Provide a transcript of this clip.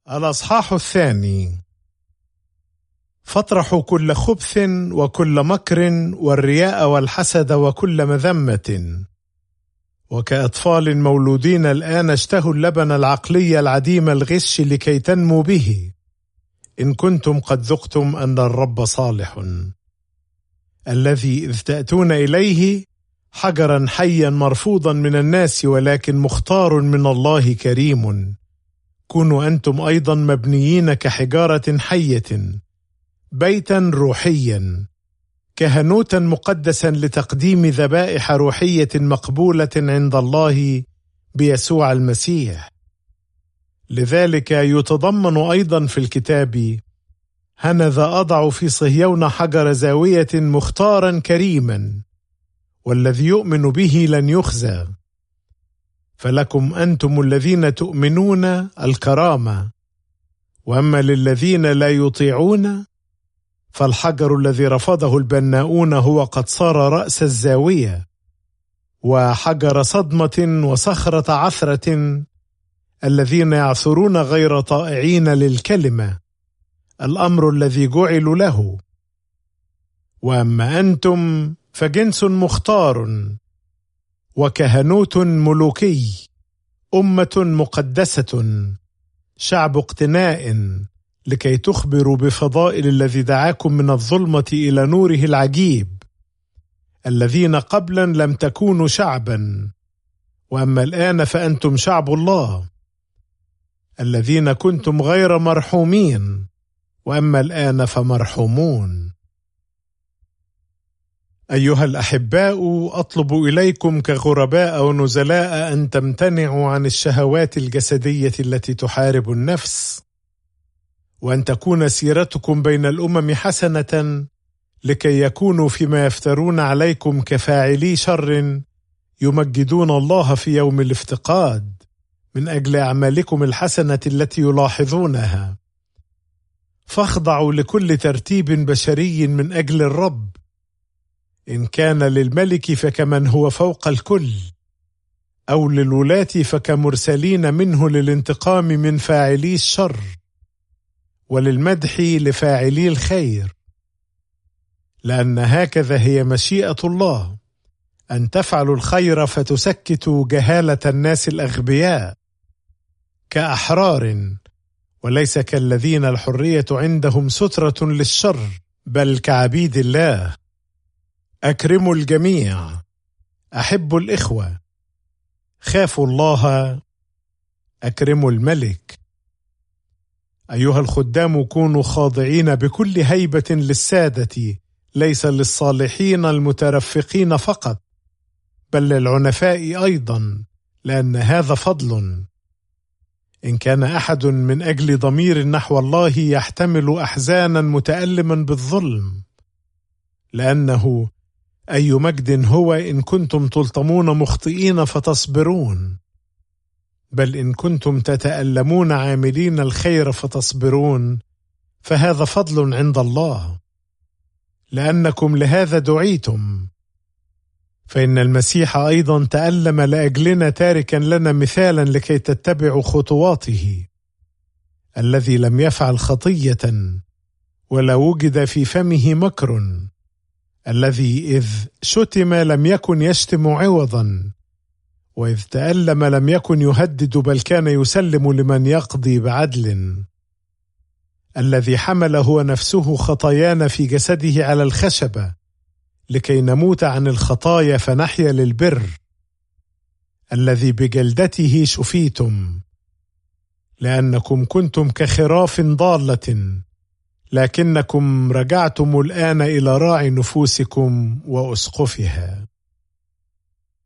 الأصحاح 2. فاطرحوا كل خبث وكل مكر والرياء والحسد وكل مذمة، وكأطفال مولودين الآن اشتهوا اللبن العقلي العديم الغش لكي تنموا به، إن كنتم قد ذقتم أن الرب صالح، الذي إذ تأتون إليه حجرا حيا مرفوضا من الناس ولكن مختار من الله كريم، كونوا أنتم أيضا مبنيين كحجارة حية بيتا روحيا كهنوتا مقدسا لتقديم ذبائح روحية مقبولة عند الله بيسوع المسيح. لذلك يتضمن أيضا في الكتاب: هنذا أضع في صهيون حجر زاوية مختارا كريما، والذي يؤمن به لن يخزى. فلكم أنتم الذين تؤمنون الكرامة، وأما للذين لا يطيعون فالحجر الذي رفضه البناؤون هو قد صار رأس الزاوية، وحجر صدمة وصخرة عثرة، الذين يعثرون غير طائعين للكلمة، الأمر الذي جعلوا له. وأما أنتم فجنس مختار وكهنوت ملوكي، أمة مقدسة، شعب اقتناء، لكي تخبروا بفضائل الذي دعاكم من الظلمة إلى نوره العجيب، الذين قبلا لم تكونوا شعبا وأما الآن فأنتم شعب الله، الذين كنتم غير مرحومين وأما الآن فمرحومون. أيها الأحباء، أطلب إليكم كغرباء ونزلاء أن تمتنعوا عن الشهوات الجسدية التي تحارب النفس، وأن تكون سيرتكم بين الأمم حسنة، لكي يكونوا فيما يفترون عليكم كفاعلي شر يمجدون الله في يوم الافتقاد من أجل أعمالكم الحسنة التي يلاحظونها. فاخضعوا لكل ترتيب بشري من أجل الرب، إن كان للملك فكمن هو فوق الكل، أو للولاة فكمرسلين منه للانتقام من فاعلي الشر، وللمدح لفاعلي الخير، لأن هكذا هي مشيئة الله، أن تفعلوا الخير فتسكتوا جهالة الناس الأغبياء كأحرار، وليس كالذين الحرية عندهم سترة للشر، بل كعبيد الله. أكرموا الجميع، أحبوا الإخوة، خافوا الله، أكرموا الملك. أيها الخدام، كونوا خاضعين بكل هيبة للسادة، ليس للصالحين المترفقين فقط، بل للعنفاء أيضا، لأن هذا فضل. إن كان أحد من أجل ضمير نحو الله يحتمل أحزانا متألما بالظلم، لأنه أي مجد هو إن كنتم تلطمون مخطئين فتصبرون، بل إن كنتم تتألمون عاملين الخير فتصبرون، فهذا فضل عند الله، لأنكم لهذا دعيتم. فإن المسيح أيضا تألم لأجلنا، تاركا لنا مثالا لكي تتبعوا خطواته، الذي لم يفعل خطية ولا وجد في فمه مكر، الذي إذ شتم لم يكن يشتم عوضا، وإذ تألم لم يكن يهدد بل كان يسلم لمن يقضي بعدل، الذي حمل هو نفسه خطايانا في جسده على الخشبة، لكي نموت عن الخطايا فنحيا للبر، الذي بجلدته شفيتم، لأنكم كنتم كخراف ضالة، لكنكم رجعتم الآن إلى راعي نفوسكم وأسقفها.